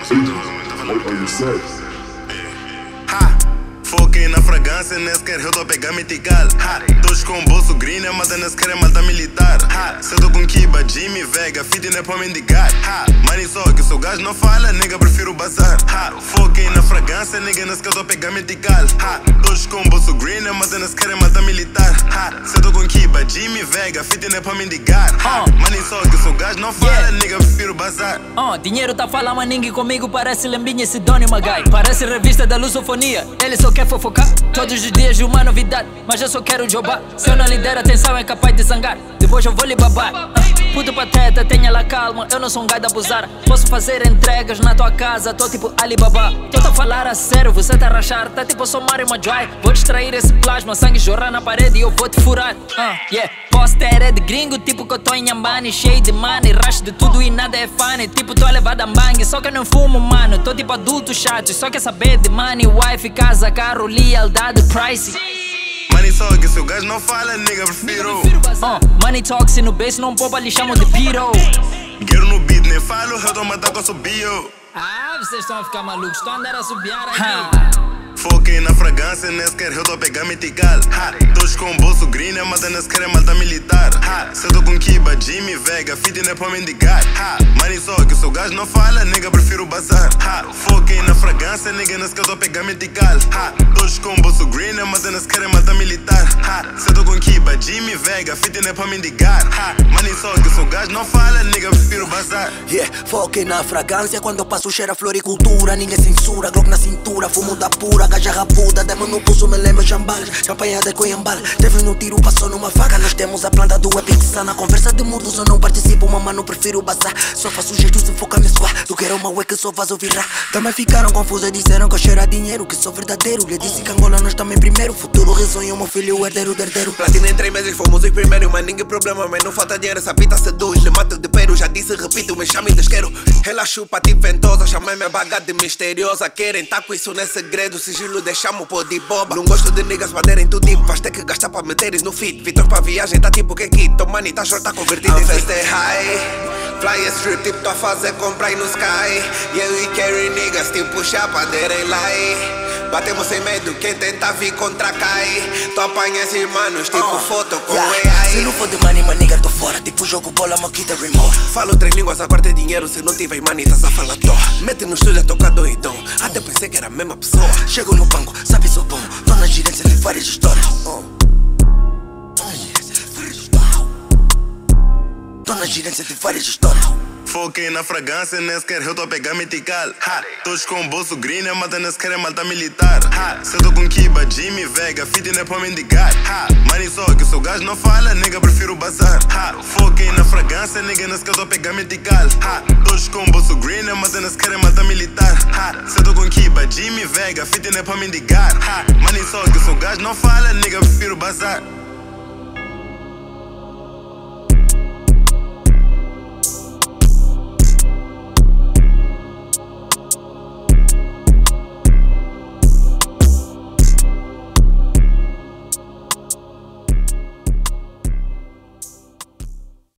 Foquei na fragrância, nem sequer eu tô a pegar metical. Todos com bolso green, mas nem sequer é malta militar. Cedo com Kiba, Jimmy, Vega, fit não é pra mendigar. Money só que se o gajo não fala, nigga prefiro bazar. Foquei na fragrância, nigga nem sequer tô a pegar metical. Todos com bolso green, mas nem sequer é malta militar. Cedo com Kiba, Jimmy, Vega, fit não é pra mendigar. Money só que se o gajo não fala, nigga prefiro bazar. Dinheiro tá falando, mas ninguém comigo parece Lembinha, Sidônio Magai. Parece revista da lusofonia, ele só quer fofocar. Todos os dias de uma novidade, mas eu só quero jobar. Se eu não lhe der atenção é capaz de zangar, depois eu vou lhe babar. Puto pateta, tenha lá calma, eu não sou um gajo de abusar. Posso fazer entregas na tua casa, tô tipo Alibaba. Tô a falar a sério, você tá a rachar, tá tipo só Mario Majoy. Vou distrair esse plasma, sangue jorrar na parede e eu vou te furar. Poster é de gringo, tipo que eu tô em Ambani, cheio de money, rush de tudo e nada é funny. Tipo tô a levar da mangue, só que eu não fumo, mano. Tô tipo adulto chato, só quer saber de money, wife, casa, carro, lealdade, price. Money só que se o gajo não fala, nigga prefiro. Money talk, se no bass não poupa, lhe chamo de piro. Guerra no beat, nem falo, eu tô matando com subio. Vocês estão a ficar malucos, estão a andar a subiar aqui. Foquei na fragrância, nem sequer eu tô a pegar metical. Todos com bolso green, mas nem sequer é malta militar. Cedo com Kiba, Jimmy, Vega, fit não é pra mendigar. Money só que se o gajo não fala, nigga prefiro bazar. Foquei na fragrância, nigga nem sequer eu tô a pegar metical. Todos com bolso green, mas nem sequer é malta militar. Cedo com Kiba, Jimmy, Vega, fit não é pra mendigar. Money só que se o gajo não fala, nigga prefiro bazar. Foquei na fragrância, quando eu passo cheira floricultura. Ninguém censura, Glock na cintura, fumo da pura. Gaja rapuda, demo no pulso, me lembra chambalas. Campanha de Coiambal, teve no tiro, passou numa faca. Nós temos a planta do Epic Sana. Conversa de mudos, eu não participo, mamãe, prefiro bazar. Só faço jeito, se foca me suar. Do que era uma way que só faz ouvir rap. Também ficaram confusos, disseram que eu cheiro a dinheiro, que sou verdadeiro. Lhe disse que Angola nós também primeiro. Futuro risonho, meu filho, o herdeiro do herdeiro. Platina em 3 meses, fomos os primeiros. Mas ninguém problema, mas não falta dinheiro. Essa pita seduz, lhe mato de peru. Já disse, repito, me chame de isqueiro. Ela chupa, tipo ventosa, chamei-me baga de misteriosa. Querem tá com isso, não é segredo. Sigilo deixamos pô de boba. Não gosto de niggas baterem tudo tipo. Vais ter que gastar pra meteres no feed. Vitor pra viagem tá tipo que aqui. Tom money tá short, tá convertido em festa high. Fly strip tipo tô a fazer comprar no sky. E eu e carry niggas tipo chapadeira em lá. Batemos sem medo, quem tenta vir contra cai. Tu apanha esses manos tipo foto com AI. Se não for de money, my nigga, tô fora. Tipo jogo bola, moquita remote. Falo 3 línguas, a quarta é dinheiro. Se não tiver money, tá a falar tó. Mete no estúdio a tocar doidão. Até pensei que era a mesma pessoa. Chego no banco, sabe sou bom. Tô na gerência de várias histórias. Tô na gerência de várias histórias. Foquei na fragrância, nem sequer eu tô a pegar metical. Todos com bolso green, mas nem sequer é malta militar. Cedo com Kiba, Jimmy, Vega, fit não é pra mendigar. Money só que se o gajo não fala, nigga prefiro bazar. Foquei na fragrância, nigga nem sequer eu tô a pegar metical. Todos com bolso green, mas nem sequer é malta militar. Cedo com Kiba, Jimmy, Vega, fit não é pra mendigar. Money só que se o gajo não fala, nigga prefiro bazar.